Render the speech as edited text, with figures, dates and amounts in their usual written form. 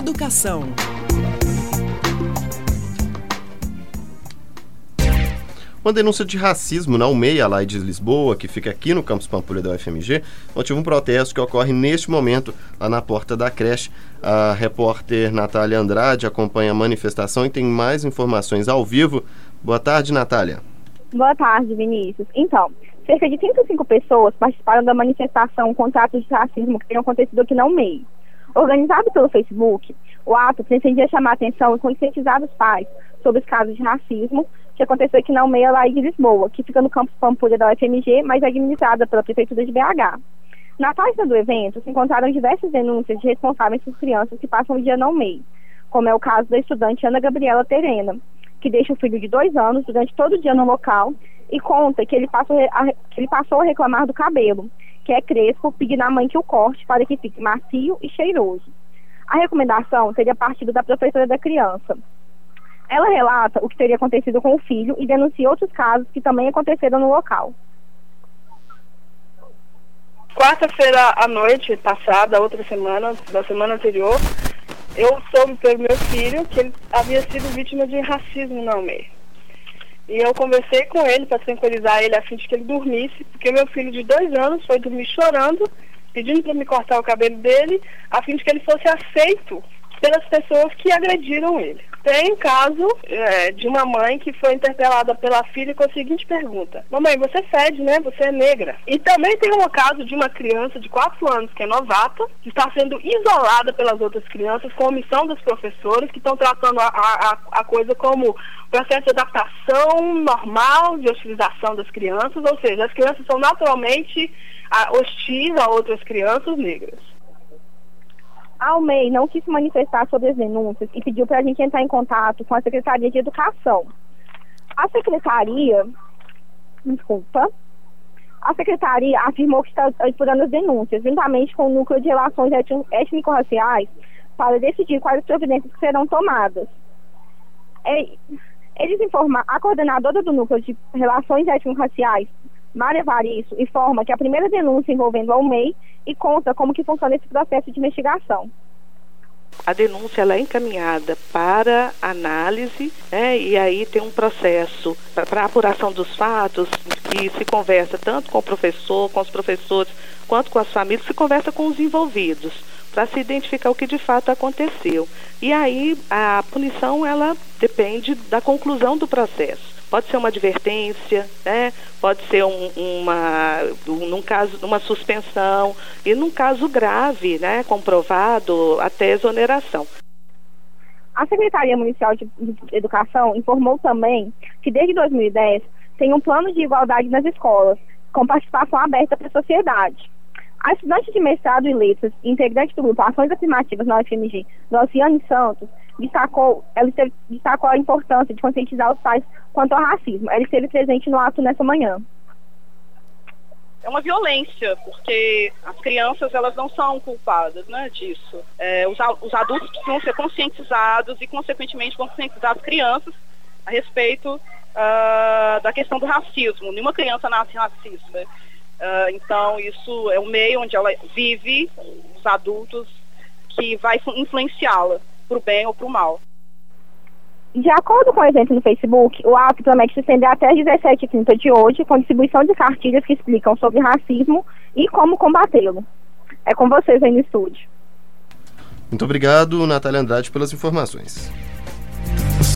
Educação. Uma denúncia de racismo na UMEI, lá de Lisboa, que fica aqui no campus Pampulha da UFMG, motiva um protesto que ocorre neste momento lá na porta da creche. A repórter Natália Andrade acompanha a manifestação e tem mais informações ao vivo. Boa tarde, Natália. Boa tarde, Vinícius. Então, cerca de 35 pessoas participaram da manifestação contra atos de racismo que tenham acontecido aqui na UMEI. Organizado pelo Facebook, o ato pretendia chamar a atenção e conscientizar os pais sobre os casos de racismo que aconteceu aqui na UMEI, lá de Lisboa, que fica no campus Pampulha da UFMG, mas é administrada pela Prefeitura de BH. Na página do evento, se encontraram diversas denúncias de responsáveis por crianças que passam o dia na UMEI, como é o caso da estudante Ana Gabriela Terena, que deixa o filho de 2 anos durante todo o dia no local e conta que ele passou a reclamar do cabelo, que é crespo, pedindo à mãe que o corte para que fique macio e cheiroso. A recomendação teria partido da professora da criança. Ela relata o que teria acontecido com o filho e denuncia outros casos que também aconteceram no local. Quarta-feira à noite passada, da semana anterior, eu soube pelo meu filho que ele havia sido vítima de racismo na UMEI. E eu conversei com ele para tranquilizar ele a fim de que ele dormisse, porque meu filho de 2 anos foi dormir chorando, pedindo para me cortar o cabelo dele, a fim de que ele fosse aceito pelas pessoas que agrediram ele. Tem um caso de uma mãe que foi interpelada pela filha com a seguinte pergunta: mamãe, você fede, né? Você é negra. E também tem um caso de uma criança de 4 anos que é novata, que está sendo isolada pelas outras crianças com omissão dos professores, que estão tratando a coisa como processo de adaptação normal de hostilização das crianças, ou seja, as crianças são naturalmente hostis a outras crianças negras. A UMEI não quis se manifestar sobre as denúncias e pediu para a gente entrar em contato com a Secretaria de Educação. A Secretaria afirmou que está apurando as denúncias, juntamente com o Núcleo de Relações Étnico-Raciais, para decidir quais as providências que serão tomadas. A coordenadora do Núcleo de Relações Étnico-Raciais, Mária Varisso, informa que a primeira denúncia envolvendo a UMEI e conta como que funciona esse processo de investigação. A denúncia ela é encaminhada para análise, e aí tem um processo para apuração dos fatos, que se conversa tanto com o professor, com os professores, quanto com as famílias, se conversa com os envolvidos, para se identificar o que de fato aconteceu. E aí a punição ela depende da conclusão do processo. Pode ser uma advertência, pode ser num caso, uma suspensão, e num caso grave, comprovado, até exoneração. A Secretaria Municipal de Educação informou também que desde 2010 tem um plano de igualdade nas escolas, com participação aberta para a sociedade. A estudante de mestrado em letras e integrante do grupo Ações Afirmativas na UFMG, Luciane Santos, destacou a importância de conscientizar os pais quanto ao racismo. Ela esteve presente no ato nessa manhã. É uma violência, porque as crianças elas não são culpadas, disso. Os adultos precisam ser conscientizados e, consequentemente, conscientizar as crianças a respeito da questão do racismo. Nenhuma criança nasce racista. Então, isso é o meio onde ela vive, os adultos, que vai influenciá-la para o bem ou para o mal. De acordo com o evento no Facebook, o ato promete se estender até às 17h30 de hoje, com distribuição de cartilhas que explicam sobre racismo e como combatê-lo. É com vocês aí no estúdio. Muito obrigado, Natália Andrade, pelas informações.